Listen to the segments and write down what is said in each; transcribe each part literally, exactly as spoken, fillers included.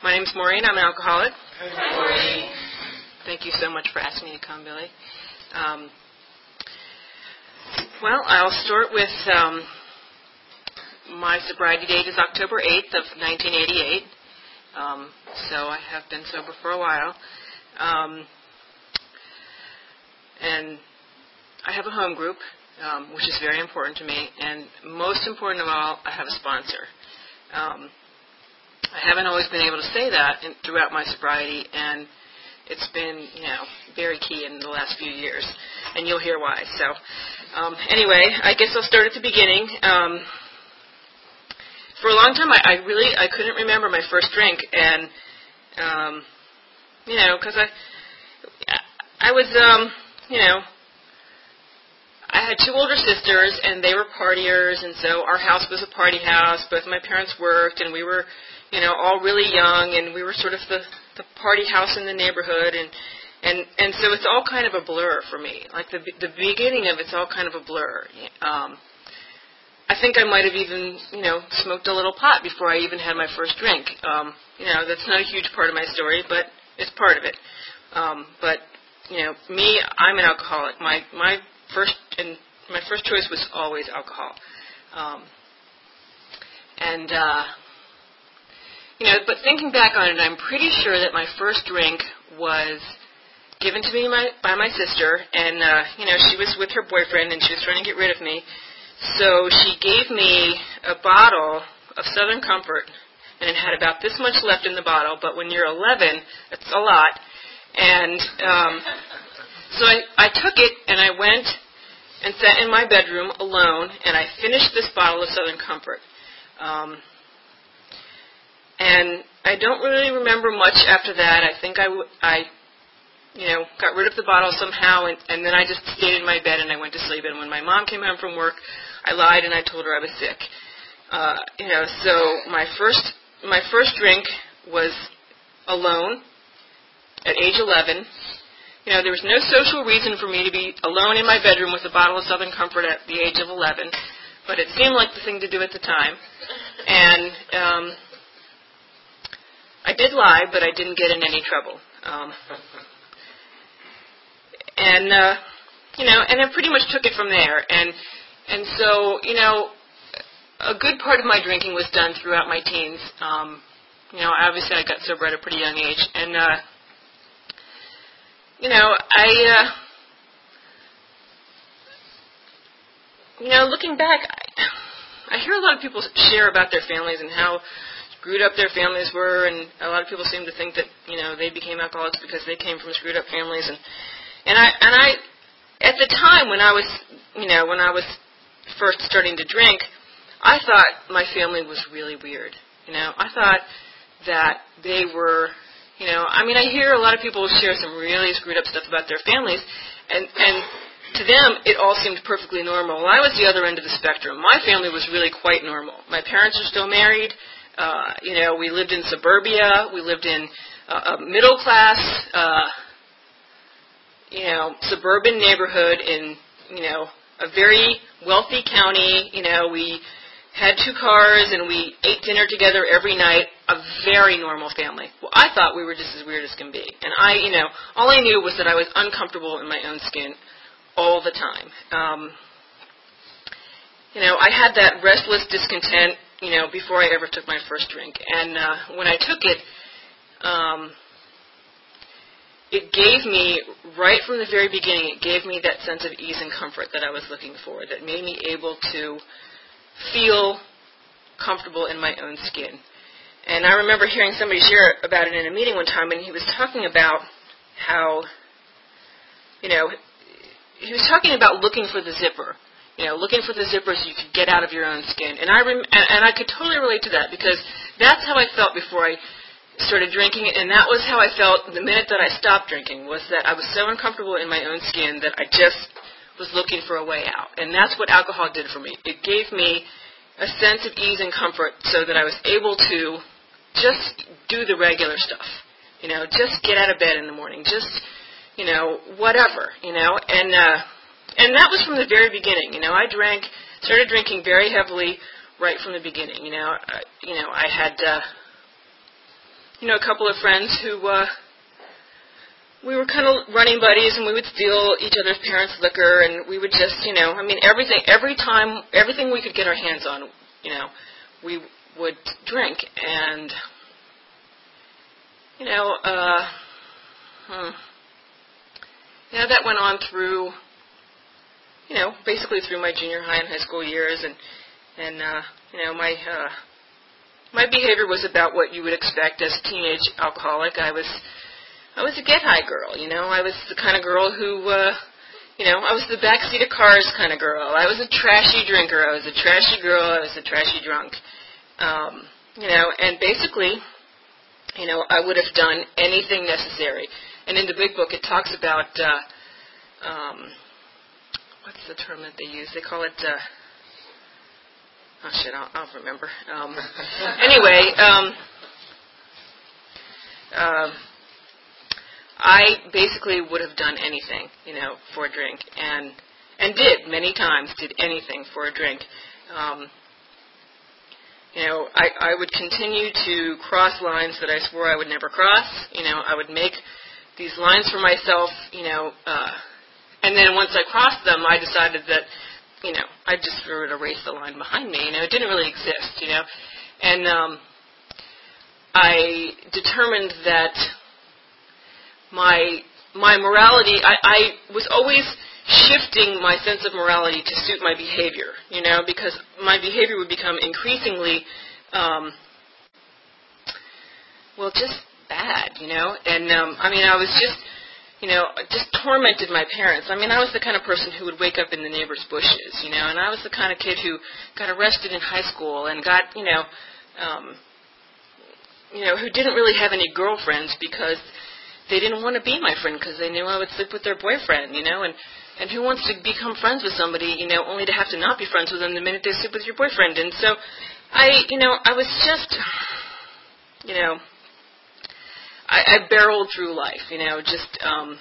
My name's Maureen. I'm an alcoholic. Hi, Maureen. Thank you so much for asking me to come, Billy. Um, well, I'll start with um, my sobriety date is October eighth of nineteen eighty-eight. Um, so I have been sober for a while. Um, and I have a home group, um, which is very important to me. And most important of all, I have a sponsor. Um, I haven't always been able to say that in, throughout my sobriety, and it's been, you know, very key in the last few years, and you'll hear why. So, um, anyway, I guess I'll start at the beginning. Um, for a long time, I, I really, I couldn't remember my first drink, and, um, you know, because I, I was, um, you know, I had two older sisters, and they were partiers, and so our house was a party house. Both my parents worked, and we were, you know, all really young, and we were sort of the, the party house in the neighborhood, and, and, and so it's all kind of a blur for me. Like the the beginning of it's all kind of a blur. Um, I think I might have even, you know, smoked a little pot before I even had my first drink. Um, you know, that's not a huge part of my story, but it's part of it. Um, but, you know, me, I'm an alcoholic. My my first and my first choice was always alcohol. Um, and, uh, you know, but thinking back on it, I'm pretty sure that my first drink was given to me my, by my sister, and, uh, you know, she was with her boyfriend, and she was trying to get rid of me. So she gave me a bottle of Southern Comfort, and it had about this much left in the bottle, but when you're eleven, it's a lot. And um, so I, I took it, and I went and sat in my bedroom alone, and I finished this bottle of Southern Comfort. Um, and I don't really remember much after that. I think I, I you know, got rid of the bottle somehow, and, and then I just stayed in my bed and I went to sleep. And when my mom came home from work, I lied and I told her I was sick. Uh, you know, so my first my first drink was alone at age eleven. You know, there was no social reason for me to be alone in my bedroom with a bottle of Southern Comfort at the age of eleven, but it seemed like the thing to do at the time. And um, I did lie, but I didn't get in any trouble. Um, and, uh, you know, and I pretty much took it from there. And and so, you know, a good part of my drinking was done throughout my teens. Um, you know, obviously I got sober at a pretty young age. And, uh, you know, I, uh, you know, looking back, I, I hear a lot of people share about their families and how screwed up their families were, and a lot of people seem to think that, you know, they became alcoholics because they came from screwed up families. And, and I, and I, at the time when I was, you know, when I was first starting to drink, I thought my family was really weird. You know, I thought that they were, you know, I mean, I hear a lot of people share some really screwed up stuff about their families, and, and to them, it all seemed perfectly normal. Well, I was the other end of the spectrum. My family was really quite normal. My parents are still married. Uh, you know, we lived in suburbia. We lived in uh, a middle class, uh, you know, suburban neighborhood in, you know, a very wealthy county. You know, we had two cars and we ate dinner together every night. A very normal family. Well, I thought we were just as weird as can be. And I, you know, all I knew was that I was uncomfortable in my own skin all the time. Um, you know, I had that restless discontent, you know, before I ever took my first drink. And uh, when I took it, um, it gave me, right from the very beginning, it gave me that sense of ease and comfort that I was looking for, that made me able to feel comfortable in my own skin. And I remember hearing somebody share about it in a meeting one time, and he was talking about how, you know, he was talking about looking for the zipper. You know, looking for the zipper so you could get out of your own skin. And I rem- and, and I could totally relate to that, because that's how I felt before I started drinking, and that was how I felt the minute that I stopped drinking, was that I was so uncomfortable in my own skin that I just was looking for a way out. And that's what alcohol did for me. It gave me a sense of ease and comfort so that I was able to just do the regular stuff. You know, just get out of bed in the morning. Just, you know, whatever, you know. And uh, and that was from the very beginning. You know, I drank, started drinking very heavily right from the beginning. You know, I, you know, I had... Uh, you know, a couple of friends who uh, we were kind of running buddies, and we would steal each other's parents' liquor, and we would just, you know, I mean, everything, every time, everything we could get our hands on, you know, we would drink, and, you know, uh, hmm, yeah, that went on through, you know, basically through my junior high and high school years, and, and uh, you know, my uh, my behavior was about what you would expect as a teenage alcoholic. I was I was a get-high girl, you know. I was the kind of girl who, uh, you know, I was the backseat of cars kind of girl. I was a trashy drinker. I was a trashy girl. I was a trashy drunk. Um, you know, and basically, you know, I would have done anything necessary. And in the big book, it talks about, uh, um, what's the term that they use? They call it, uh, oh, shit, I'll, I'll remember. Um, anyway, um, uh, I basically would have done anything, you know, for a drink, and and did many times, did anything for a drink. Um, you know, I, I would continue to cross lines that I swore I would never cross. You know, I would make these lines for myself, you know, uh, and then once I crossed them, I decided that, you know, I just sort of erase the line behind me. You know, it didn't really exist, you know. And um, I determined that my my morality, I, I was always shifting my sense of morality to suit my behavior, you know, because my behavior would become increasingly, um, well, just bad, you know. And, um, I mean, I was just, you know, just tormented my parents. I mean, I was the kind of person who would wake up in the neighbor's bushes, you know, and I was the kind of kid who got arrested in high school and got, you know, um, you know, who didn't really have any girlfriends because they didn't want to be my friend because they knew I would sleep with their boyfriend, you know, and, and who wants to become friends with somebody, you know, only to have to not be friends with them the minute they sleep with your boyfriend. And so I, you know, I was just, you know, I, I barreled through life, you know, just, um,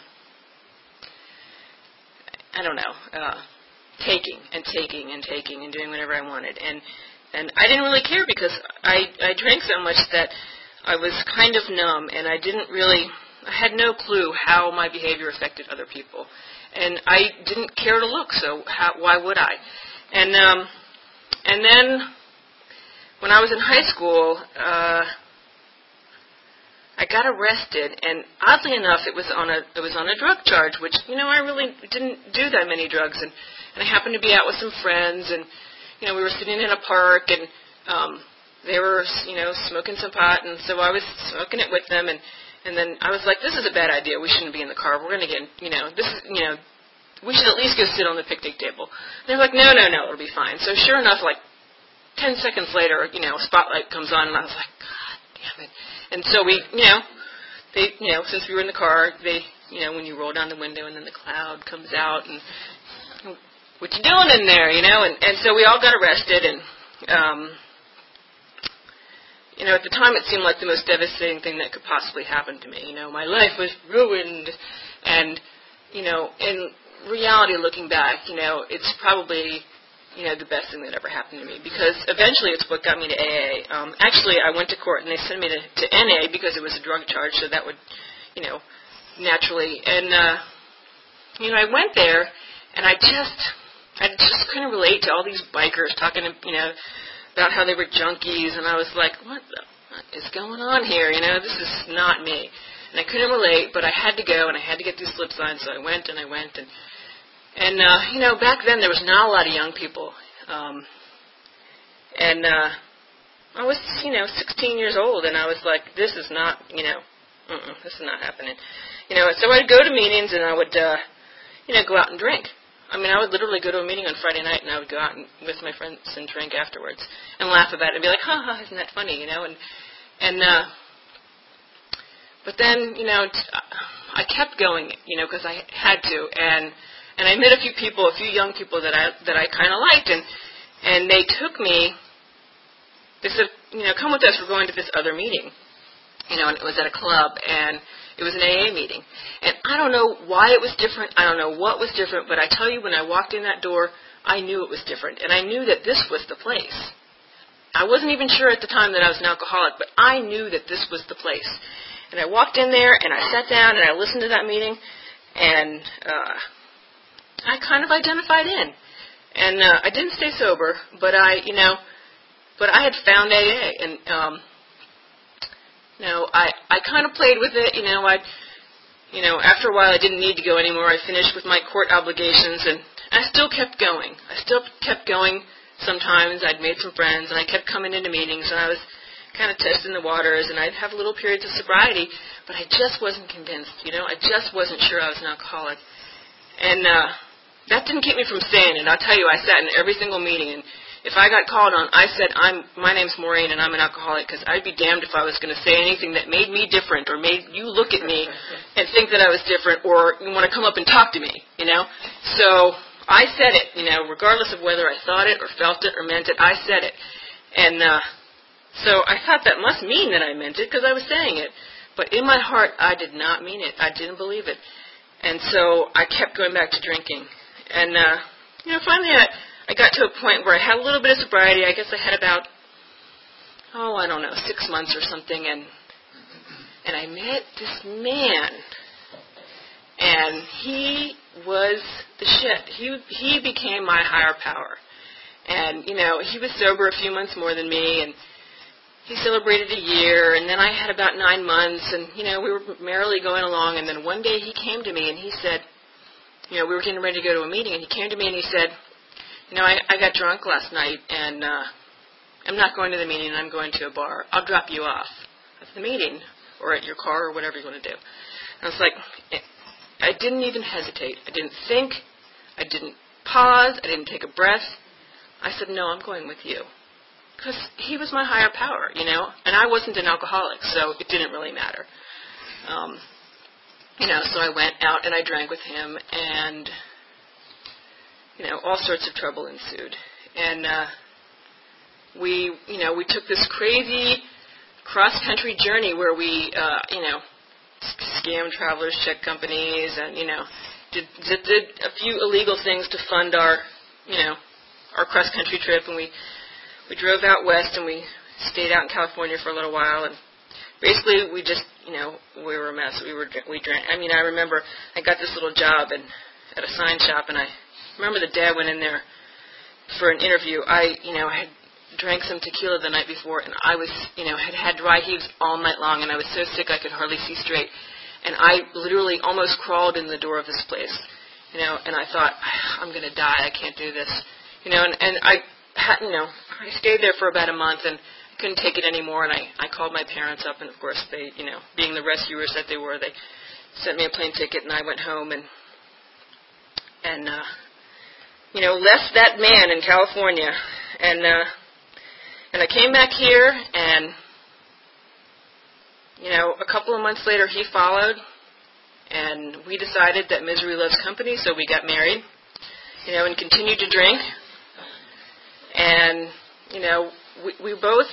I don't know, uh, taking and taking and taking and doing whatever I wanted. And, and I didn't really care because I, I drank so much that I was kind of numb, and I didn't really... I had no clue how my behavior affected other people, and I didn't care to look. So how, why would I? And um, and then when I was in high school, uh, I got arrested, and oddly enough, it was on a it was on a drug charge, which, you know, I really didn't do that many drugs, and, and I happened to be out with some friends, and, you know, we were sitting in a park, and um, they were, you know, smoking some pot, and so I was smoking it with them, and. And then I was like, this is a bad idea. We shouldn't be in the car. We're going to get, you know, this is, you know, we should at least go sit on the picnic table. And they're like, no, no, no, it'll be fine. So sure enough, like ten seconds later, you know, a spotlight comes on, and I was like, God damn it. And so we, you know, they, you know, since we were in the car, they, you know, when you roll down the window and then the cloud comes out, and what you doing in there, you know? And, and so we all got arrested, and, um, you know, at the time it seemed like the most devastating thing that could possibly happen to me. You know, my life was ruined, and, you know, in reality, looking back, you know, it's probably, you know, the best thing that ever happened to me, because eventually it's what got me to A A. Um, actually, I went to court, and they sent me to, to N A because it was a drug charge, so that would, you know, naturally. And, uh, you know, I went there, and I just, I just couldn't relate to all these bikers talking, you know, about how they were junkies, and I was like, what the what is going on here? You know, this is not me. And I couldn't relate, but I had to go, and I had to get these slip signs, so I went, and I went, and, and uh, you know, back then there was not a lot of young people, um, and uh, I was, you know, sixteen years old, and I was like, this is not, you know, mm-mm, this is not happening. You know, so I'd go to meetings, and I would, uh, you know, go out and drink. I mean, I would literally go to a meeting on Friday night, and I would go out and, with my friends and drink afterwards and laugh about it and be like, ha, ha, isn't that funny, you know? And, and uh, but then, you know, t- I kept going, you know, because I had to. And and I met a few people, a few young people that I that I kind of liked, and and they took me. They said, you know, come with us. We're going to this other meeting, you know, and it was at a club, and it was an A A meeting. And I don't know why it was different. I don't know what was different. But I tell you, when I walked in that door, I knew it was different. And I knew that this was the place. I wasn't even sure at the time that I was an alcoholic, but I knew that this was the place. And I walked in there, and I sat down, and I listened to that meeting, and uh, I kind of identified in. And uh, I didn't stay sober, but I, you know, but I had found A A, and um, you know, I I kind of played with it. You know, I, you know, after a while, I didn't need to go anymore. I finished with my court obligations, and I still kept going. I still kept going. Sometimes I'd made some friends, and I kept coming into meetings, and I was kind of testing the waters, and I'd have little periods of sobriety, but I just wasn't convinced, you know. I just wasn't sure I was an alcoholic. And uh, that didn't keep me from saying it. I'll tell you, I sat in every single meeting, and if I got called on, I said, "I'm my name's Maureen, and I'm an alcoholic," because I'd be damned if I was going to say anything that made me different or made you look at me and think that I was different or you want to come up and talk to me, you know. So I said it, you know, regardless of whether I thought it or felt it or meant it, I said it. And uh, so I thought that must mean that I meant it because I was saying it. But in my heart, I did not mean it. I didn't believe it. And so I kept going back to drinking. And, uh, you know, finally I, I got to a point where I had a little bit of sobriety. I guess I had about, oh, I don't know, six months or something. And, and I met this man. And he was the shit. He he became my higher power. And, you know, he was sober a few months more than me, and he celebrated a year, and then I had about nine months, and, you know, we were merrily going along, and then one day he came to me, and he said, you know, we were getting ready to go to a meeting, and he came to me and he said, you know, I, I got drunk last night, and uh, I'm not going to the meeting, I'm going to a bar. I'll drop you off at the meeting or at your car or whatever you want to do. And I was like, I didn't even hesitate. I didn't think. I didn't pause. I didn't take a breath. I said, no, I'm going with you. Because he was my higher power, you know, and I wasn't an alcoholic, so it didn't really matter. Um, you know, so I went out and I drank with him, and, you know, all sorts of trouble ensued. And uh, we, you know, we took this crazy cross-country journey where we, uh, you know, scammed travelers, check companies, and, you know, did, did, did a few illegal things to fund our, you know, our cross-country trip, and we we drove out west, and we stayed out in California for a little while, and basically we just, you know, we were a mess. We were we drank. I mean, I remember I got this little job and at a sign shop, and I remember the day I went in there for an interview. I, you know, had drank some tequila the night before, and I was, you know, had had dry heaves all night long, and I was so sick I could hardly see straight, and I literally almost crawled in the door of this place, you know, and I thought, I'm going to die. I can't do this. You know, and, and I, had, you know, I stayed there for about a month and couldn't take it anymore, and I, I called my parents up, and of course they, you know, being the rescuers that they were, they sent me a plane ticket, and I went home and, and, uh, you know, left that man in California, and, uh, and I came back here, and, you know, a couple of months later he followed, and we decided that misery loves company, so we got married, you know, and continued to drink. And, you know, we, we both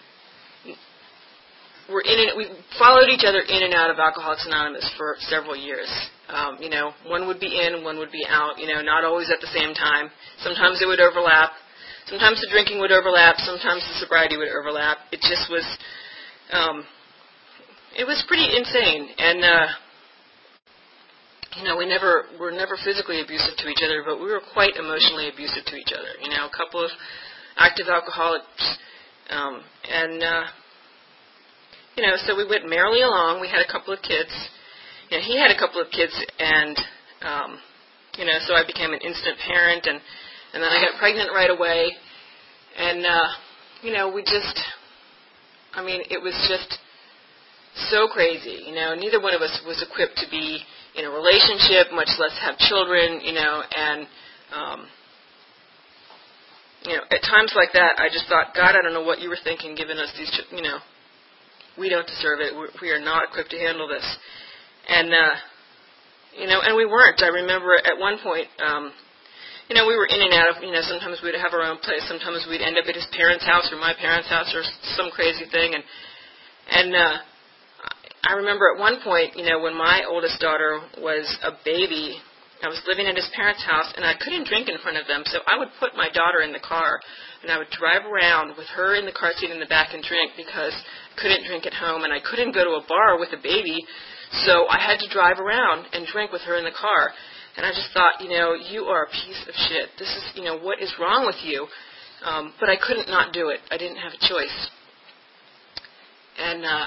were in and, we followed each other in and out of Alcoholics Anonymous for several years. Um, you know, one would be in, one would be out, you know, not always at the same time. Sometimes it would overlap. Sometimes the drinking would overlap. Sometimes the sobriety would overlap. It just was, um, it was pretty insane. And, uh, you know, we never were never physically abusive to each other, but we were quite emotionally abusive to each other. You know, a couple of active alcoholics, um, and uh, you know, so we went merrily along. We had a couple of kids. You know, he had a couple of kids, and um, you know, so I became an instant parent, and and then I got pregnant right away, and uh, you know, we just, I mean, it was just so crazy. You know, neither one of us was equipped to be in a relationship, much less have children, you know, and, um, you know, at times like that, I just thought, God, I don't know what you were thinking giving us these, you know, we don't deserve it. We're, we are not equipped to handle this. And, uh, you know, and we weren't. I remember at one point, um, you know, we were in and out of, you know, sometimes we'd have our own place. Sometimes we'd end up at his parents' house or my parents' house or some crazy thing. And, and, uh, I remember at one point, you know, when my oldest daughter was a baby, I was living at his parents' house, and I couldn't drink in front of them, so I would put my daughter in the car, and I would drive around with her in the car seat in the back and drink because I couldn't drink at home, and I couldn't go to a bar with a baby, so I had to drive around and drink with her in the car. And I just thought, you know, you are a piece of shit. This is, you know, what is wrong with you? Um, but I couldn't not do it. I didn't have a choice. And, uh,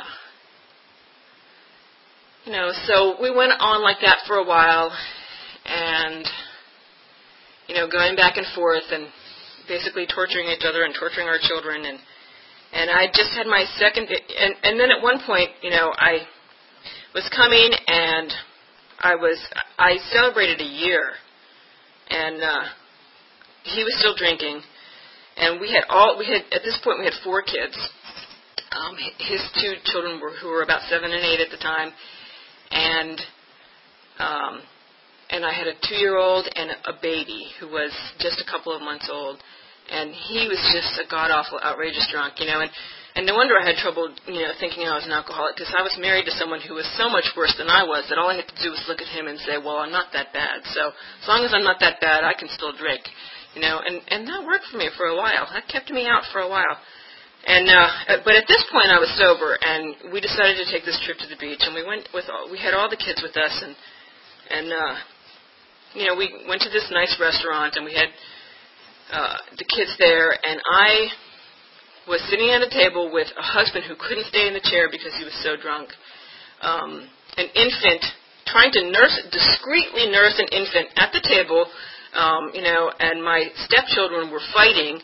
you know, so we went on like that for a while, and, you know, going back and forth and basically torturing each other and torturing our children. And, and I just had my second, and, and then at one point, you know, I was coming and I was, I celebrated a year, and uh, he was still drinking, and we had all, we had, at this point we had four kids. Um, his two children were, who were about seven and eight at the time, and um, and I had a two-year-old and a baby who was just a couple of months old, and he was just a god-awful, outrageous drunk, you know, and And no wonder I had trouble, you know, thinking I was an alcoholic, because I was married to someone who was so much worse than I was that all I had to do was look at him and say, well, I'm not that bad. So as long as I'm not that bad, I can still drink, you know. And, and that worked for me for a while. That kept me out for a while. And uh, but at this point, I was sober, and we decided to take this trip to the beach. And we went with all, we had all the kids with us, and and uh, you know, we went to this nice restaurant, and we had uh, the kids there, and I was sitting at a table with a husband who couldn't stay in the chair because he was so drunk, um, an infant, trying to nurse, discreetly nurse an infant at the table, um, you know, and my stepchildren were fighting,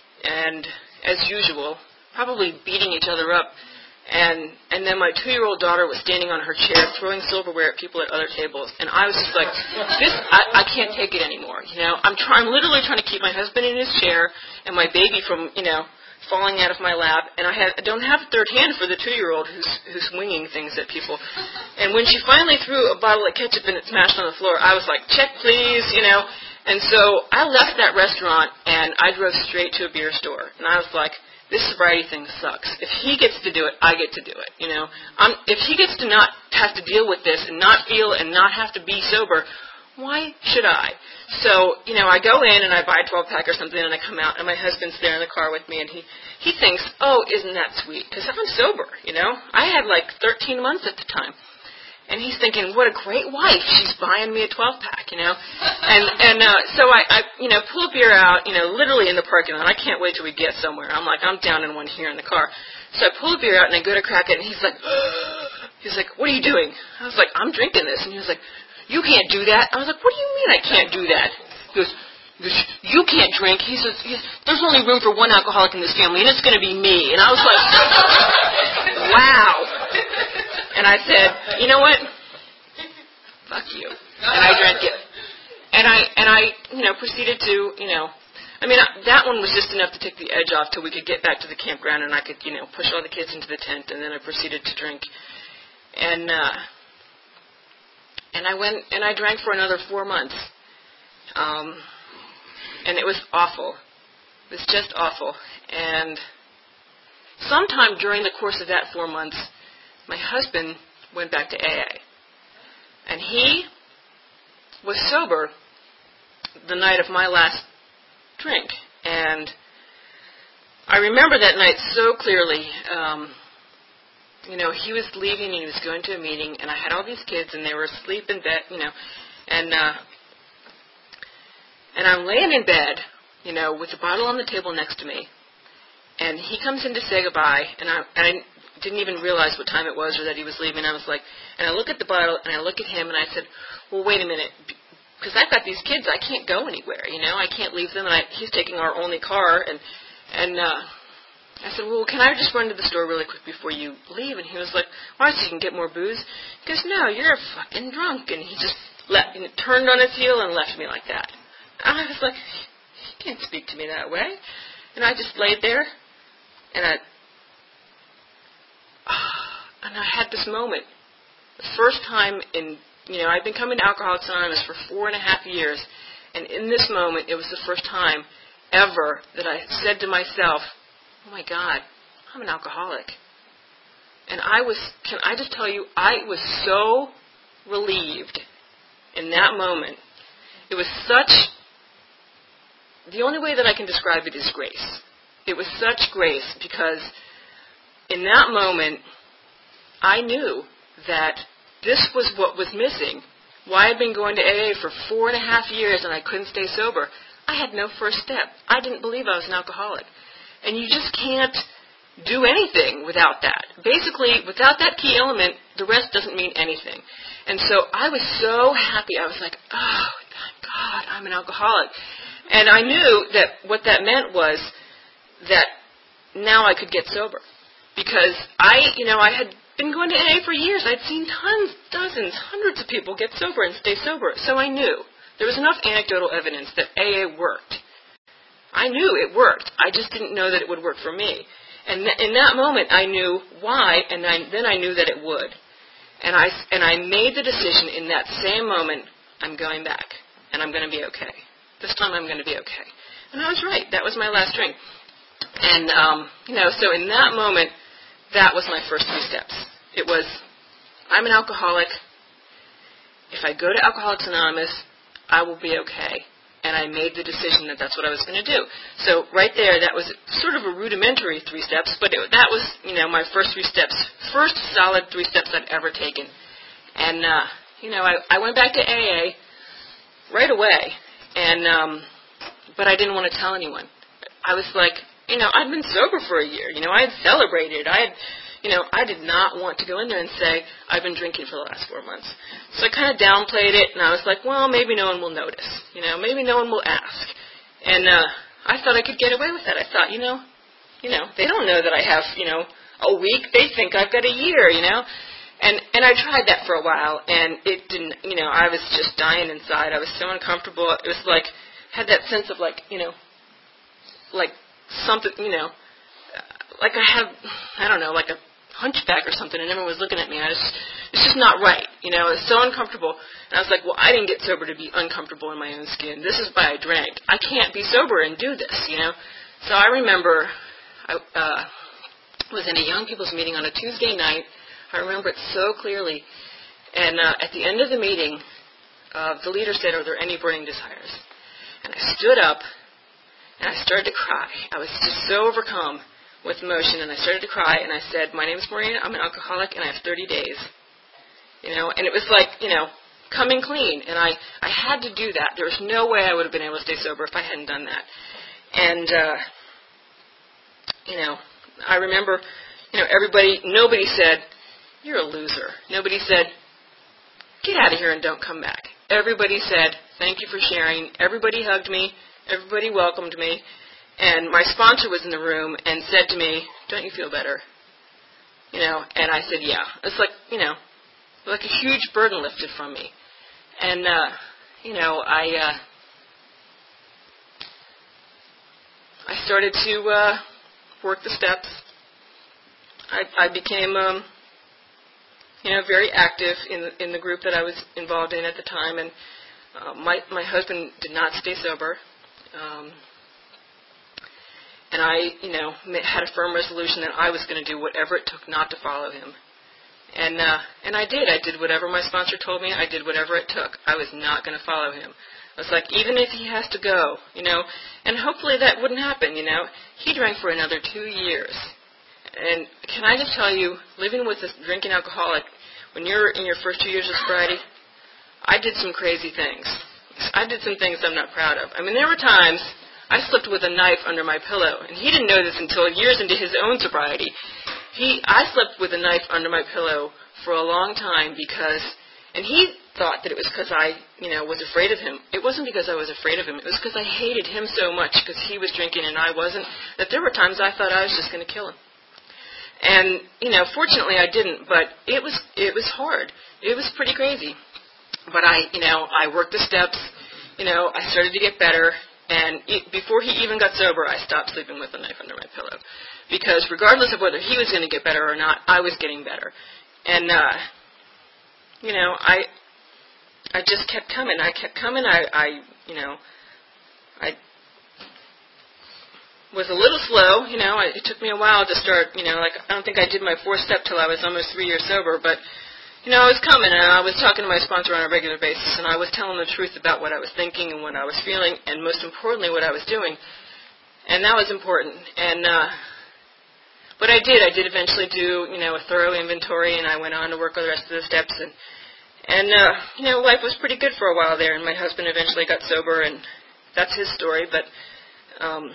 and as usual, probably beating each other up, and and then my two-year-old daughter was standing on her chair throwing silverware at people at other tables, and I was just like, this, I, I can't take it anymore, you know. I'm, try, I'm literally trying to keep my husband in his chair and my baby from, you know, falling out of my lap, and I, had, I don't have a third hand for the two-year-old who's who's swinging things at people. And when she finally threw a bottle of ketchup and it smashed on the floor, I was like, check, please, you know. And so I left that restaurant, and I drove straight to a beer store. And I was like, this sobriety thing sucks. If he gets to do it, I get to do it, you know. I'm, if he gets to not have to deal with this and not feel and not have to be sober, why should I? So, you know, I go in and I buy a twelve-pack or something, and I come out, and my husband's there in the car with me, and he, he thinks, oh, isn't that sweet? Because I'm sober, you know. I had like thirteen months at the time. And he's thinking, what a great wife. She's buying me a twelve-pack, you know. And and uh, so I, I, you know, pull a beer out, you know, literally in the parking lot. I can't wait till we get somewhere. I'm like, I'm down in one here in the car. So I pull a beer out, and I go to crack it, and he's like, he's like, what are you doing? I was like, I'm drinking this. And he was like, you can't do that. I was like, what do you mean I can't do that? He goes, he goes you can't drink. He says, there's only room for one alcoholic in this family, and it's going to be me. And I was like, wow. And I said, you know what? Fuck you. And I drank it. And I, and I, you know, proceeded to, you know, I mean, that one was just enough to take the edge off till we could get back to the campground, and I could, you know, push all the kids into the tent, and then I proceeded to drink. And, uh, And I went and I drank for another four months. Um, and it was awful. It was just awful. And sometime during the course of that four months, my husband went back to A A. And he was sober the night of my last drink. And I remember that night so clearly. Um, You know, he was leaving and he was going to a meeting, and I had all these kids, and they were asleep in bed, you know, and uh, and I'm laying in bed, you know, with the bottle on the table next to me, and he comes in to say goodbye, and I, and I didn't even realize what time it was or that he was leaving. I was like, and I look at the bottle, and I look at him, and I said, well, wait a minute, because I've got these kids, I can't go anywhere, you know, I can't leave them, and I, he's taking our only car, and, and, uh, I said, well, can I just run to the store really quick before you leave? And he was like, why, so you can get more booze? He goes, no, you're a fucking drunk. And he just left, and turned on his heel and left me like that. And I was like, he can't speak to me that way. And I just laid there, and I, and I had this moment. The first time in, you know, I've been coming to Alcoholics Anonymous for four and a half years, and in this moment, it was the first time ever that I said to myself, oh my God, I'm an alcoholic. And I was, can I just tell you, I was so relieved in that moment it was such, the only way that I can describe it is grace. It was such grace because in that moment, I knew that this was what was missing. Why I'd been going to A A for four and a half years and I couldn't stay sober. I had no first step. I didn't believe I was an alcoholic. And you just can't do anything without that. Basically, without that key element, the rest doesn't mean anything. And so I was so happy. I was like, oh, thank God, I'm an alcoholic. And I knew that what that meant was that now I could get sober. Because I, you know, I had been going to A A for years. I'd seen tons, dozens, hundreds of people get sober and stay sober. So I knew. There was enough anecdotal evidence that A A worked. I knew it worked. I just didn't know that it would work for me. And th- in that moment, I knew why, and I, then I knew that it would. And I, and I made the decision in that same moment, I'm going back, and I'm going to be okay. This time I'm going to be okay. And I was right. That was my last drink. And, um, you know, so in that moment, that was my first three steps. It was, I'm an alcoholic. If I go to Alcoholics Anonymous, I will be okay. And I made the decision that that's what I was going to do. So right there, that was sort of a rudimentary three steps, but it, that was, you know, my first three steps, first solid three steps I'd ever taken. And, uh, you know, I, I went back to A A right away, and um, but I didn't want to tell anyone. I was like, you know, I'd been sober for a year. You know, I had celebrated. I had, you know, I did not want to go in there and say, I've been drinking for the last four months. So I kind of downplayed it, and I was like, well, maybe no one will notice. You know, maybe no one will ask. And uh, I thought I could get away with that. I thought, you know, you know, they don't know that I have, you know, a week. They think I've got a year, you know. And and I tried that for a while, and it didn't, you know, I was just dying inside. I was so uncomfortable. It was like, had that sense of like, you know, like something, you know, like I have, I don't know, like a hunchback or something, and everyone was looking at me. I just, it's just not right, you know. It was so uncomfortable. And I was like, well, I didn't get sober to be uncomfortable in my own skin. This is why I drank. I can't be sober and do this, you know. So I remember I uh, was in a young people's meeting on a Tuesday night. I remember it so clearly. And uh, at the end of the meeting, uh, the leader said, are there any burning desires? And I stood up, and I started to cry. I was just so overcome with emotion, and I started to cry, and I said, my name is Maureen, I'm an alcoholic, and I have thirty days. You know, and it was like, you know, coming clean, and I, I had to do that. There was no way I would have been able to stay sober if I hadn't done that. And, uh, you know, I remember, you know, everybody, nobody said, you're a loser. Nobody said, get out of here and don't come back. Everybody said, thank you for sharing. Everybody hugged me. Everybody welcomed me. And my sponsor was in the room and said to me, don't you feel better? You know, and I said, yeah. It's like, you know, like a huge burden lifted from me. And, uh, you know, I uh, I started to uh, work the steps. I, I became, um, you know, very active in the, in the group that I was involved in at the time. And uh, my, my husband did not stay sober. Um And I, you know, had a firm resolution that I was going to do whatever it took not to follow him. And uh, and I did. I did whatever my sponsor told me. I did whatever it took. I was not going to follow him. I was like, even if he has to go, you know, and hopefully that wouldn't happen, you know. He drank for another two years. And can I just tell you, living with a drinking alcoholic, when you're in your first two years of sobriety, I did some crazy things. I did some things I'm not proud of. I mean, there were times I slept with a knife under my pillow, and he didn't know this until years into his own sobriety. He, I slept with a knife under my pillow for a long time because, and he thought that it was because I, you know, was afraid of him. It wasn't because I was afraid of him. It was because I hated him so much because he was drinking and I wasn't, that there were times I thought I was just going to kill him. And, you know, fortunately I didn't, but it was, it was hard. It was pretty crazy. But I, you know, I worked the steps, you know, I started to get better. And it, before he even got sober, I stopped sleeping with a knife under my pillow. Because regardless of whether he was going to get better or not, I was getting better. And, uh, you know, I I just kept coming. I kept coming. I, I, you know, I was a little slow. You know, I, it took me a while to start, you know, like I don't think I did my fourth step till I was almost three years sober. But, you know, I was coming, and I was talking to my sponsor on a regular basis, and I was telling the truth about what I was thinking and what I was feeling, and most importantly, what I was doing. And that was important. And uh, but I did. I did eventually do, you know, a thorough inventory, and I went on to work on the rest of the steps. And, and uh, you know, life was pretty good for a while there, and my husband eventually got sober, and that's his story. But, um,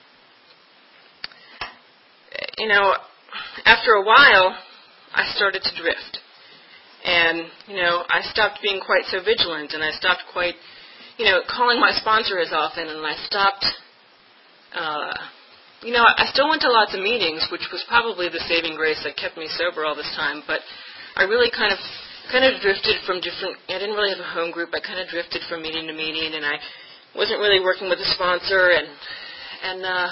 you know, after a while, I started to drift. And, you know, I stopped being quite so vigilant, and I stopped quite, you know, calling my sponsor as often, and I stopped, uh, you know, I still went to lots of meetings, which was probably the saving grace that kept me sober all this time, but I really kind of, kind of drifted from different, I didn't really have a home group, I kind of drifted from meeting to meeting, and I wasn't really working with a sponsor, and, and, uh,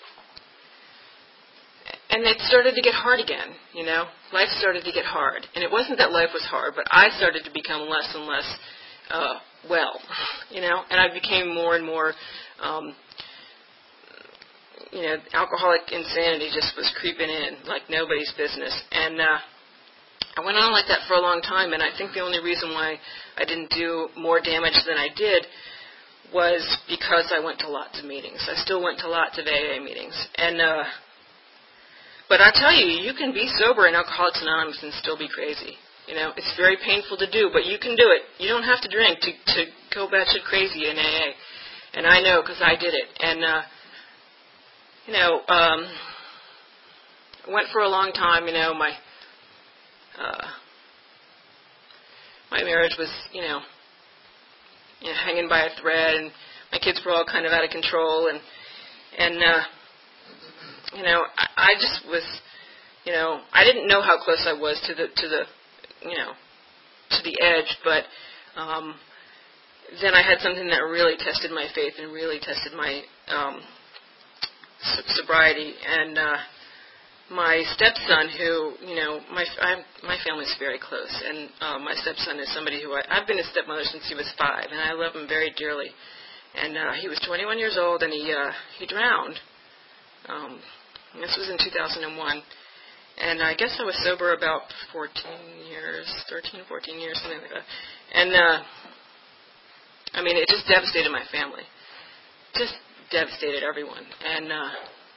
And it started to get hard again, you know. Life started to get hard. And it wasn't that life was hard, but I started to become less and less uh, well, you know. And I became more and more, um, you know, alcoholic insanity just was creeping in like nobody's business. And uh, I went on like that for a long time, and I think the only reason why I didn't do more damage than I did was because I went to lots of meetings. I still went to lots of A A meetings. And, uh, But I tell you, you can be sober in Alcoholics Anonymous and still be crazy. You know, it's very painful to do, but you can do it. You don't have to drink to, to go batshit crazy in A A. And I know because I did it. And, uh, you know, um, I went for a long time. You know, my uh, my marriage was, you know, you know, hanging by a thread, and my kids were all kind of out of control, and and. Uh, You know, I, I just was, you know, I didn't know how close I was to the, to the, you know, to the edge, but um, then I had something that really tested my faith and really tested my um, sobriety. And uh, my stepson, who, you know, my I, my family's very close, and uh, my stepson is somebody who I, I've been a stepmother since he was five, and I love him very dearly. And uh, he was twenty-one years old, and he uh, he drowned. Um, this was in two thousand one, and I guess I was sober about fourteen years, thirteen, fourteen years, something like that. And, uh, I mean, it just devastated my family. Just devastated everyone. And, uh,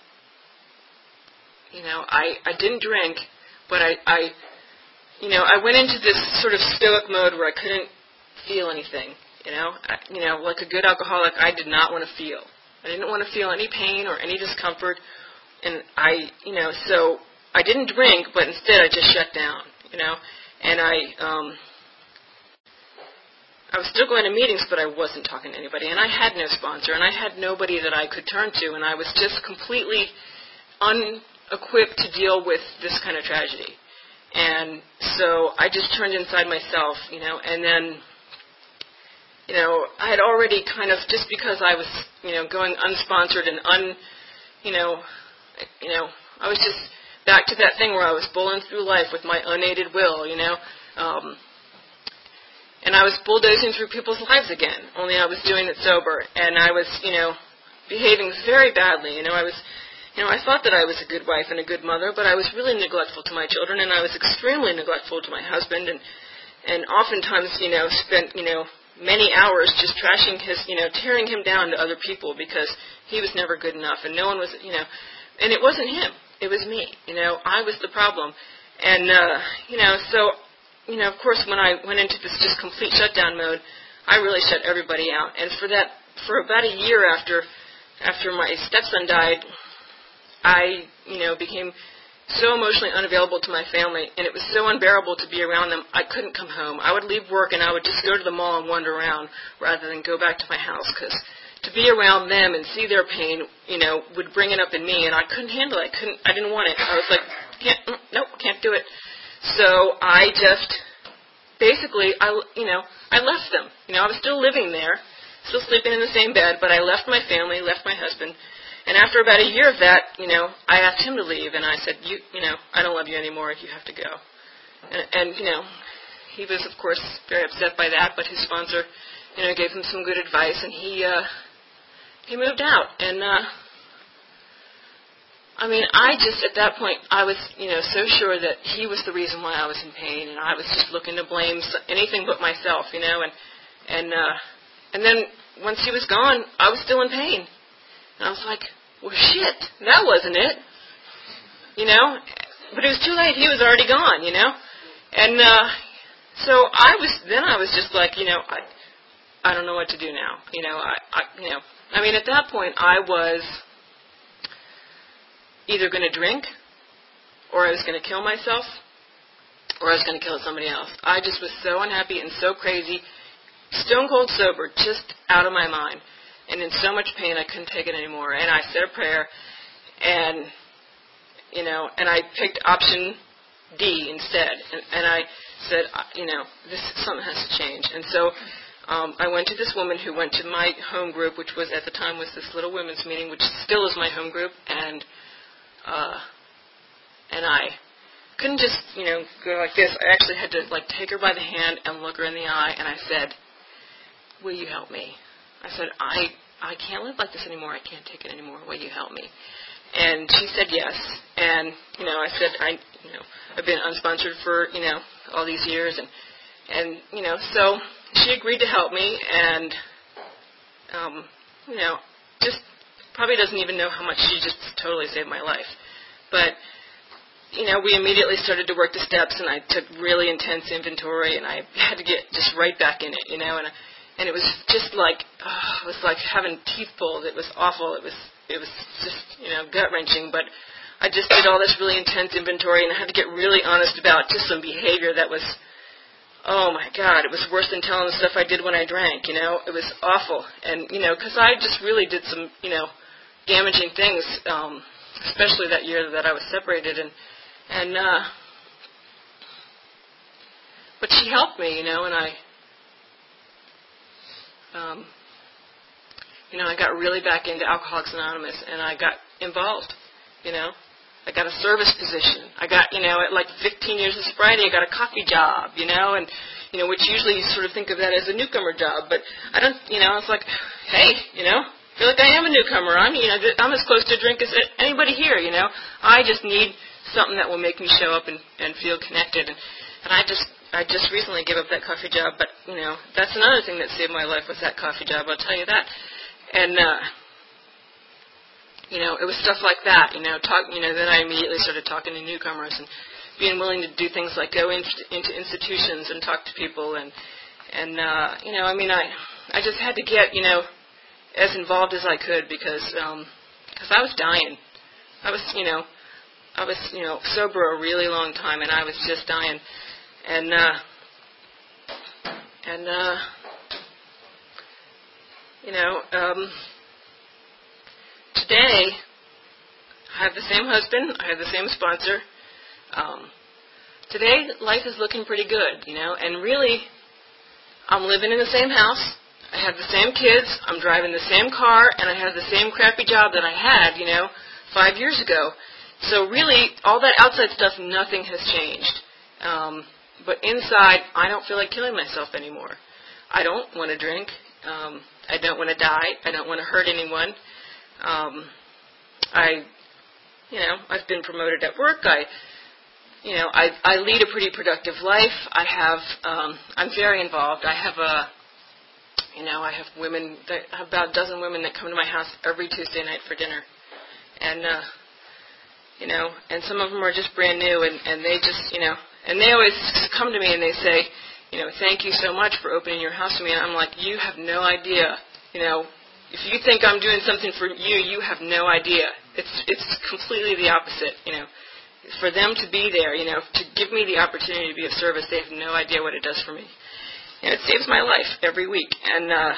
you know, I, I didn't drink, but I, I, you know, I went into this sort of stoic mode where I couldn't feel anything, you know. I, you know, like a good alcoholic, I did not want to feel. I didn't want to feel any pain or any discomfort, and I, you know, so I didn't drink, but instead I just shut down, you know, and I, um, I was still going to meetings, but I wasn't talking to anybody, and I had no sponsor, and I had nobody that I could turn to, and I was just completely unequipped to deal with this kind of tragedy, and so I just turned inside myself, you know, and then. You know, I had already kind of, just because I was, you know, going unsponsored and un, you know, you know, I was just back to that thing where I was bowling through life with my unaided will, you know, um, and I was bulldozing through people's lives again, only I was doing it sober, and I was, you know, behaving very badly, you know, I was, you know, I thought that I was a good wife and a good mother, but I was really neglectful to my children, and I was extremely neglectful to my husband, and, and oftentimes, you know, spent, you know, many hours just trashing his, you know, tearing him down to other people because he was never good enough, and no one was, you know, and it wasn't him, it was me, you know, I was the problem, and, uh, you know, so, you know, of course, when I went into this just complete shutdown mode, I really shut everybody out, and for that, for about a year after, after my stepson died, I, you know, became so emotionally unavailable to my family, and it was so unbearable to be around them, I couldn't come home. I would leave work, and I would just go to the mall and wander around rather than go back to my house, because to be around them and see their pain, you know, would bring it up in me, and I couldn't handle it. I couldn't. I didn't want it. I was like, can't, nope, can't do it. So I just, basically, I, you know, I left them. You know, I was still living there, still sleeping in the same bed, but I left my family, left my husband. And after about a year of that, you know, I asked him to leave, and I said, you, you know, I don't love you anymore. You have to go. And, and, you know, he was, of course, very upset by that, but his sponsor, you know, gave him some good advice, and he, uh, he moved out. And uh, I mean, I just, at that point, I was, you know, so sure that he was the reason why I was in pain, and I was just looking to blame anything but myself, you know, and, and, uh, and then once he was gone, I was still in pain. And I was like, well, shit, that wasn't it, you know, but it was too late. He was already gone, you know, and, uh, so I was, then I was just like, you know, I, I don't know what to do now, you know, I, I, you know, I mean, at that point, I was either going to drink, or I was going to kill myself, or I was going to kill somebody else. I just was so unhappy and so crazy, stone cold sober, just out of my mind, and in so much pain I couldn't take it anymore. And I said a prayer, and, you know, and I picked option D instead. And, and I said, you know, this something has to change. And so um, I went to this woman who went to my home group, which was at the time was this Little Women's Meeting, which still is my home group, and Uh, and I couldn't just, you know, go like this. I actually had to, like, take her by the hand and look her in the eye, and I said, will you help me? I said, I, I can't live like this anymore. I can't take it anymore. Will you help me? And she said yes. And, you know, I said, I, you know, I've been unsponsored for, you know, all these years. And, and you know, so she agreed to help me, and, um, you know, just probably doesn't even know how much she just totally saved my life. But, you know, we immediately started to work the steps, and I took really intense inventory, and I had to get just right back in it, you know, and and it was just like, oh, it was like having teeth pulled. It was awful. It was it was just, you know, gut-wrenching. But I just did all this really intense inventory, and I had to get really honest about just some behavior that was, oh, my God, it was worse than telling the stuff I did when I drank, you know. It was awful. And, you know, because I just really did some, you know, damaging things, um, especially that year that I was separated, and and uh, but she helped me, you know, and I, um, you know, I got really back into Alcoholics Anonymous, and I got involved, you know. I got a service position. I got, you know, at like fifteen years of sobriety, I got a coffee job, you know, and you know, which usually you sort of think of that as a newcomer job, but I don't, you know, it's like, hey, you know. I feel like I am a newcomer. I'm, you know, I'm as close to a drink as anybody here, you know. I just need something that will make me show up and, and feel connected. And, and I just I just recently gave up that coffee job, but, you know, that's another thing that saved my life was that coffee job, I'll tell you that. And, uh, you know, it was stuff like that, you know, talk, you know, then I immediately started talking to newcomers and being willing to do things like go in, into institutions and talk to people. And, and uh, you know, I mean, I, I just had to get, you know, as involved as I could because um, cause I was dying. I was, you know, I was, you know, sober a really long time, and I was just dying. And, uh, and uh, you know, um, today I have the same husband. I have the same sponsor. Um, today life is looking pretty good, you know, and really I'm living in the same house. I have the same kids, I'm driving the same car, and I have the same crappy job that I had, you know, five years ago. So really, all that outside stuff, nothing has changed. Um, but inside, I don't feel like killing myself anymore. I don't want to drink. Um, I don't want to die. I don't want to hurt anyone. Um, I, you know, I've been promoted at work. I, you know, I, I lead a pretty productive life. I have, um, I'm very involved. I have a You know, I have women, that, I have about a dozen women that come to my house every Tuesday night for dinner. And, uh, you know, and some of them are just brand new, and, and they just, you know, and they always come to me and they say, you know, thank you so much for opening your house to me. And I'm like, you have no idea. You know, if you think I'm doing something for you, you have no idea. It's it's completely the opposite, you know. For them to be there, you know, to give me the opportunity to be of service, they have no idea what it does for me. And it saves my life every week. And, uh,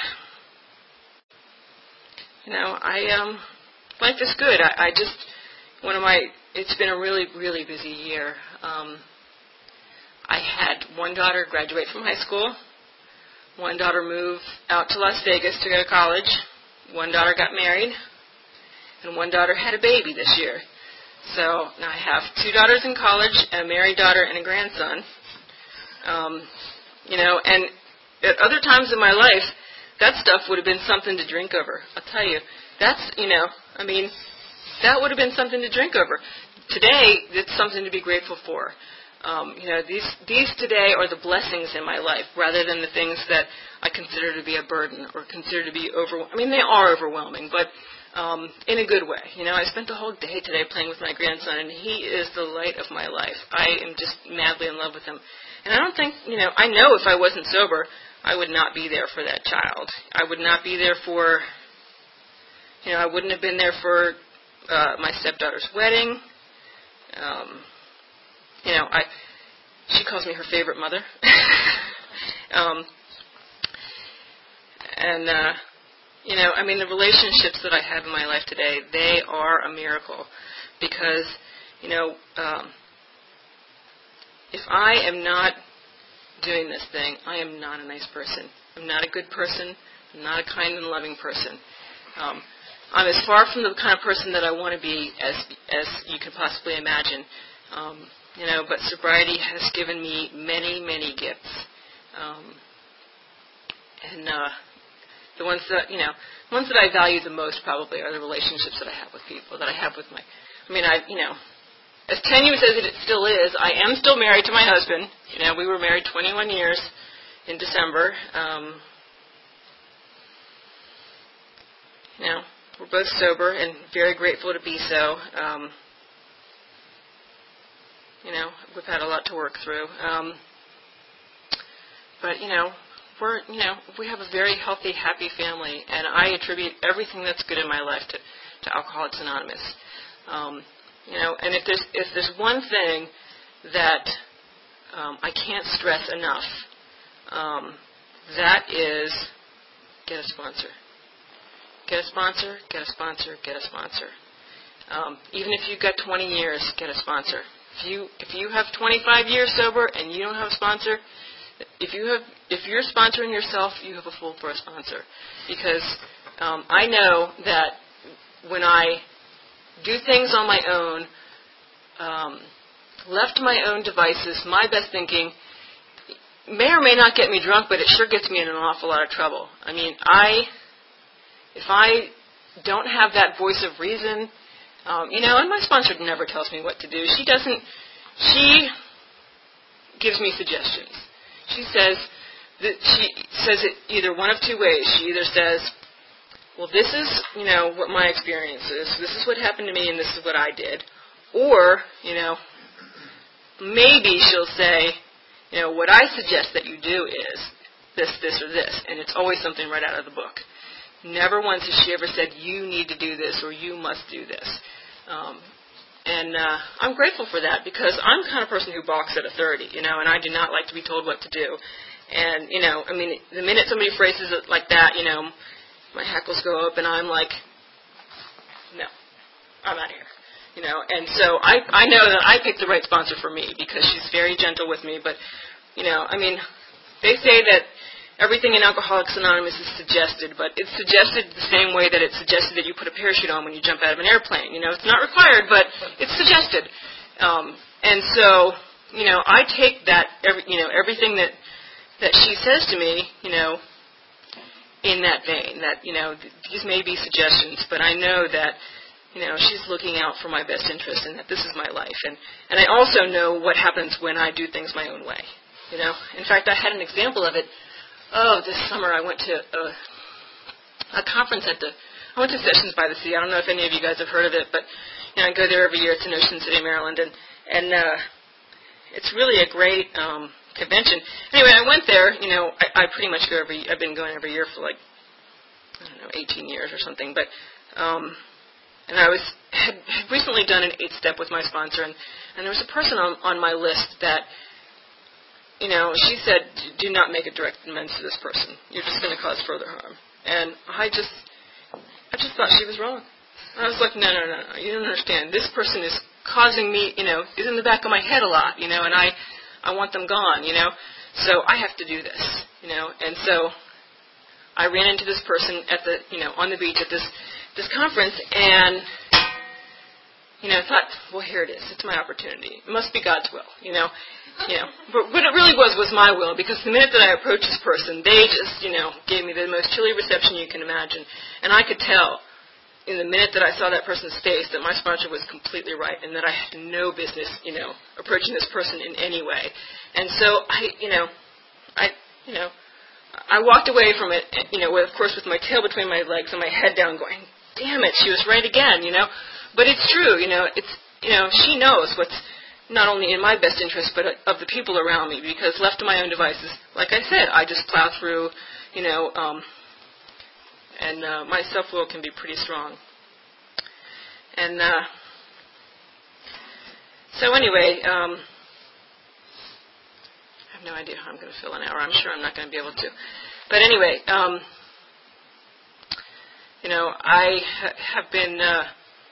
you know, I, um, life is good. I, I just, one of my, it's been a really, really busy year. Um, I had one daughter graduate from high school. One daughter moved out to Las Vegas to go to college. One daughter got married. And one daughter had a baby this year. So now I have two daughters in college, a married daughter, and a grandson. Um, You know, and at other times in my life, that stuff would have been something to drink over. I'll tell you. That's, you know, I mean, that would have been something to drink over. Today, it's something to be grateful for. Um, you know, these these today are the blessings in my life rather than the things that I consider to be a burden or consider to be overwhelming. I mean, they are overwhelming, but um, in a good way. You know, I spent the whole day today playing with my grandson, and he is the light of my life. I am just madly in love with him. And I don't think, you know, I know if I wasn't sober, I would not be there for that child. I would not be there for, you know, I wouldn't have been there for uh, my stepdaughter's wedding. Um, you know, I she calls me her favorite mother. um, and, uh, you know, I mean, the relationships that I have in my life today, they are a miracle because, you know, um, if I am not doing this thing, I am not a nice person. I'm not a good person. I'm not a kind and loving person. Um, I'm as far from the kind of person that I want to be as as you could possibly imagine. Um, you know, but sobriety has given me many, many gifts. Um, and uh, the ones that, you know, the ones that I value the most probably are the relationships that I have with people, that I have with my, I mean, I, you know, as tenuous as it still is, I am still married to my husband. You know, we were married twenty-one years in December. Um, you know, we're both sober and very grateful to be so. Um, you know, we've had a lot to work through. Um, but, you know, we're, you know, we have a very healthy, happy family, and I attribute everything that's good in my life to, to Alcoholics Anonymous. Um, You know, and if there's if there's one thing that um, I can't stress enough, um, that is get a sponsor. Get a sponsor, get a sponsor, get a sponsor. Um, even if you've got twenty years, get a sponsor. If you if you have twenty-five years sober and you don't have a sponsor, if you have if you're sponsoring yourself, you have a fool for a sponsor. Because um, I know that when I do things on my own, um, left to my own devices, my best thinking, may or may not get me drunk, but it sure gets me in an awful lot of trouble. I mean, I, if I don't have that voice of reason, um, you know, and my sponsor never tells me what to do. She doesn't, she gives me suggestions. She says that she says it either one of two ways. She either says, well, this is, you know, what my experience is. This is what happened to me, and this is what I did. Or, you know, maybe she'll say, you know, what I suggest that you do is this, this, or this. And it's always something right out of the book. Never once has she ever said, you need to do this or you must do this. Um, and uh, I'm grateful for that because I'm the kind of person who balks at authority, you know, and I do not like to be told what to do. And, you know, I mean, the minute somebody phrases it like that, you know, my hackles go up, and I'm like, no, I'm out of here, you know. And so I, I know that I picked the right sponsor for me because she's very gentle with me. But, you know, I mean, they say that everything in Alcoholics Anonymous is suggested, but it's suggested the same way that it's suggested that you put a parachute on when you jump out of an airplane. You know, it's not required, but it's suggested. Um, and so, you know, I take that, every, you know, everything that that she says to me, you know, in that vein, that, you know, these may be suggestions, but I know that, you know, she's looking out for my best interest and that this is my life. And, and I also know what happens when I do things my own way, you know. In fact, I had an example of it. Oh, this summer I went to a, a conference at the, I went to Sessions by the Sea. I don't know if any of you guys have heard of it, but, you know, I go there every year. It's in Ocean City, Maryland, and, and uh, it's really a great um convention. Anyway, I went there. You know, I, I pretty much go every. I've been going every year for like I don't know, eighteen years or something. But um, and I was had, had recently done an eight step with my sponsor, and, and there was a person on, on my list that, you know, she said, "Do not make a direct amends to this person. You're just going to cause further harm." And I just, I just thought she was wrong. I was like, "No, no, no, no. You don't understand. This person is causing me. You know, is in the back of my head a lot. You know, and I." I want them gone, you know, so I have to do this, you know, and so I ran into this person at the, you know, on the beach at this, this conference, and, you know, I thought, well, here it is, it's my opportunity, it must be God's will, you know, you know, but what it really was was my will, because the minute that I approached this person, they just, you know, gave me the most chilly reception you can imagine, and I could tell in the minute that I saw that person's face that my sponsor was completely right and that I had no business, you know, approaching this person in any way. And so I, you know, I, you know, I walked away from it, you know, with, of course, with my tail between my legs and my head down going, damn it, she was right again, you know. But it's true, you know, it's, you know, she knows what's not only in my best interest, but of the people around me, because left to my own devices, like I said, I just plow through, you know, um, and uh, my self-will can be pretty strong. And uh, so anyway, um, I have no idea how I'm going to fill an hour. I'm sure I'm not going to be able to. But anyway, um, you know, I ha- have been, uh,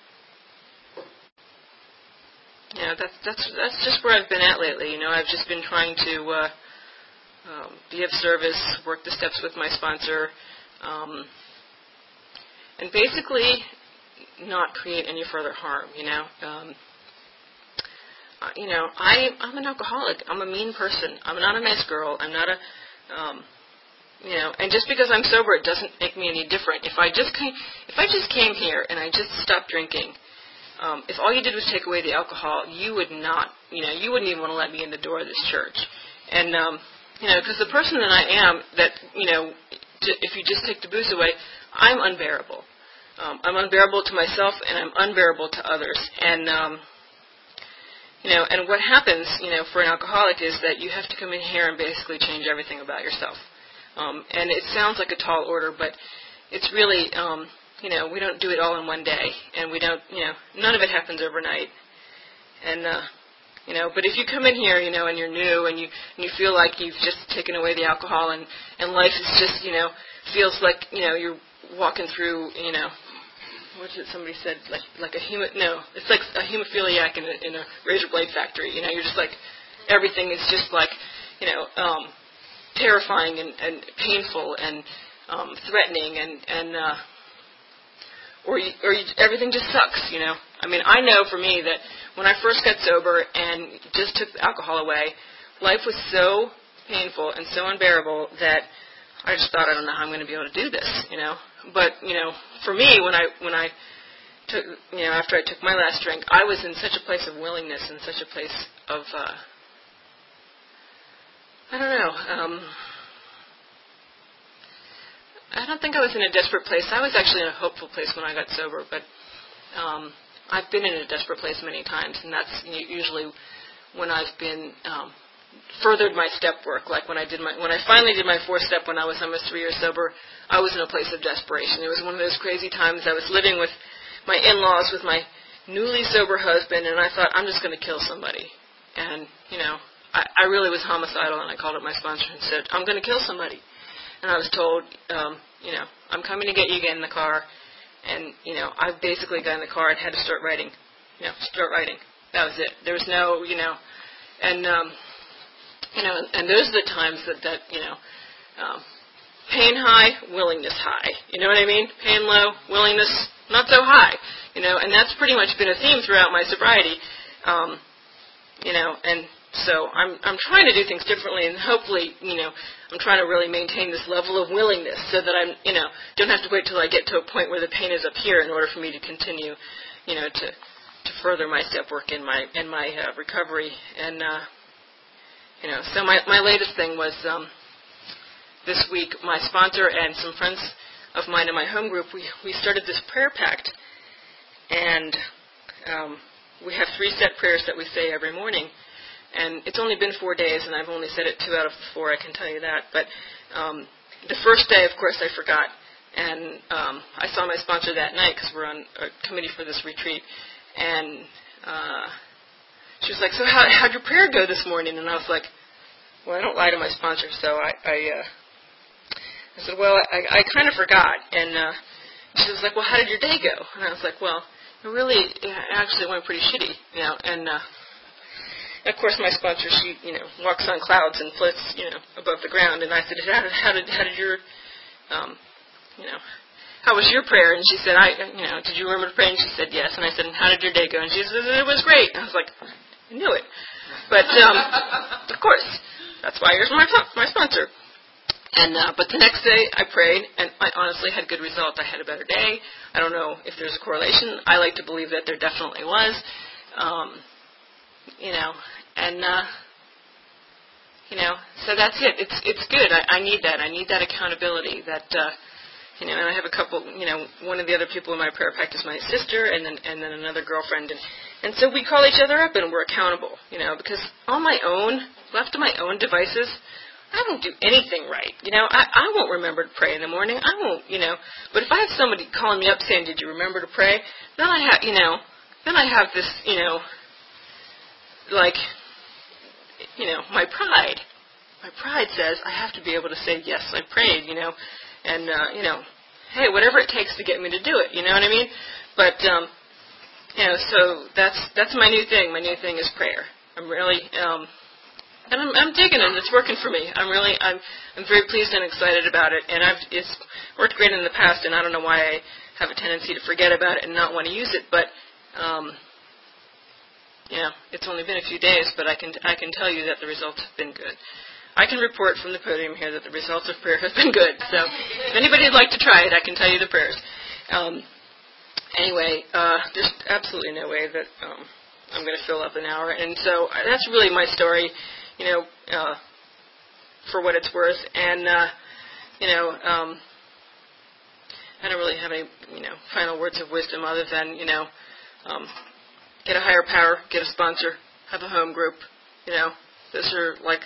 you know, that's that's that's just where I've been at lately. You know, I've just been trying to uh, um, be of service, work the steps with my sponsor, um, and basically not create any further harm. You know. Um, Uh, you know, I, I'm an alcoholic. I'm a mean person. I'm not a nice girl. I'm not a, um, you know, and just because I'm sober, it doesn't make me any different. If I just came, if I just came here and I just stopped drinking, um, if all you did was take away the alcohol, you would not, you know, you wouldn't even want to let me in the door of this church. And, um, you know, because the person that I am, that, you know, j- if you just take the booze away, I'm unbearable. Um, I'm unbearable to myself, and I'm unbearable to others. And, um, You know, and what happens, you know, for an alcoholic is that you have to come in here and basically change everything about yourself. Um, and it sounds like a tall order, but it's really, um, you know, we don't do it all in one day, and we don't, you know, none of it happens overnight. And, uh, you know, but if you come in here, you know, and you're new, and you and you feel like you've just taken away the alcohol, and, and life is just, you know, feels like, you know, you're walking through, you know, what did somebody said, like like a hemo, no, it's like a hemophiliac in a, in a razor blade factory. You know, you're just like, everything is just like, you know, um, terrifying and, and painful and um, threatening, and and uh, or you, or you, everything just sucks. You know, I mean, I know for me that when I first got sober and just took the alcohol away, life was so painful and so unbearable that I just thought, I don't know how I'm going to be able to do this, you know. But, you know, for me, when I when I took, you know, after I took my last drink, I was in such a place of willingness and such a place of, uh, I don't know, um, I don't think I was in a desperate place. I was actually in a hopeful place when I got sober, but um, I've been in a desperate place many times, and that's usually when I've been um, furthered my step work. Like when I did my, when I finally did my fourth step when I was almost three years sober, I was in a place of desperation. It was one of those crazy times. I was living with my in-laws with my newly sober husband, and I thought, I'm just going to kill somebody. And, you know, I, I really was homicidal, and I called up my sponsor and said, I'm going to kill somebody. And I was told, um, you know, I'm coming to get you, get in the car. And, you know, I basically got in the car and had to start writing. You know, start writing. That was it. There was no, you know, and, um, you know, and those are the times that, that you know, um, pain high, willingness high. You know what I mean? Pain low, willingness not so high. You know, and that's pretty much been a theme throughout my sobriety. Um, you know, and so I'm I'm trying to do things differently, and hopefully, you know, I'm trying to really maintain this level of willingness so that I'm, you know, don't have to wait till I get to a point where the pain is up here in order for me to continue, you know, to to further my step work in my in my uh, recovery. And uh, you know, so my my latest thing was um, this week. My sponsor and some friends of mine in my home group, we we started this prayer pact, and um, we have three set prayers that we say every morning. And it's only been four days, and I've only said it two out of the four, I can tell you that. But um, the first day, of course, I forgot. And um, I saw my sponsor that night because we're on a committee for this retreat. And uh, she was like, so how, how'd your prayer go this morning? And I was like, well, I don't lie to my sponsor. So I I, uh, I said, well, I, I kind of forgot. And uh, she was like, well, how did your day go? And I was like, well, it really it actually went pretty shitty, you know, and... Uh, Of course, my sponsor, she, you know, walks on clouds and floats, you know, above the ground. And I said, how did, how did, how did your, um, you know, how was your prayer? And she said, I, you know, did you remember to pray? And she said, yes. And I said, and how did your day go? And she said, it was great. And I was like, I knew it. But, um, of course, that's why you're my, my sponsor. And uh, but the next day I prayed, and I honestly had good results. I had a better day. I don't know if there's a correlation. I like to believe that there definitely was. Um, you know, and uh, you know, so that's it. It's it's good. I, I need that. I need that accountability. That uh, you know, and I have a couple. You know, one of the other people in my prayer practice, my sister, and then and then another girlfriend, and and so we call each other up and we're accountable. You know, because on my own, left to my own devices, I won't do anything right. You know, I, I won't remember to pray in the morning. I won't, you know. But if I have somebody calling me up saying, did you remember to pray? Then I have, you know, then I have this, you know, like, you know, my pride. My pride says I have to be able to say, yes, I prayed, you know. And, uh, you know, hey, whatever it takes to get me to do it, you know what I mean? But, um, you know, so that's that's my new thing. My new thing is prayer. I'm really... Um, And I'm, I'm digging it. It's working for me. I'm really, I'm, I'm very pleased and excited about it. And I've, it's worked great in the past. And I don't know why I have a tendency to forget about it and not want to use it. But, um, you know, it's only been a few days, but I can, I can tell you that the results have been good. I can report from the podium here that the results of prayer have been good. So, if anybody would like to try it, I can tell you the prayers. Um, anyway, uh, there's absolutely no way that um, I'm going to fill up an hour. And so that's really my story. You know, uh, for what it's worth. And, uh, you know, um, I don't really have any, you know, final words of wisdom other than, you know, um, get a higher power, get a sponsor, have a home group. You know, those are like,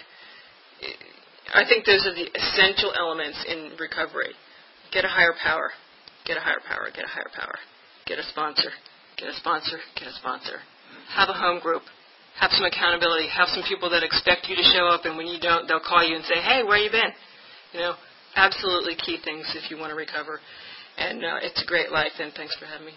I think those are the essential elements in recovery. Get a higher power, get a higher power, get a higher power. Get a sponsor, get a sponsor, get a sponsor. Have a home group. Have some accountability. Have some people that expect you to show up, and when you don't, they'll call you and say, hey, where you been? You know, absolutely key things if you want to recover. And uh, it's a great life, and thanks for having me.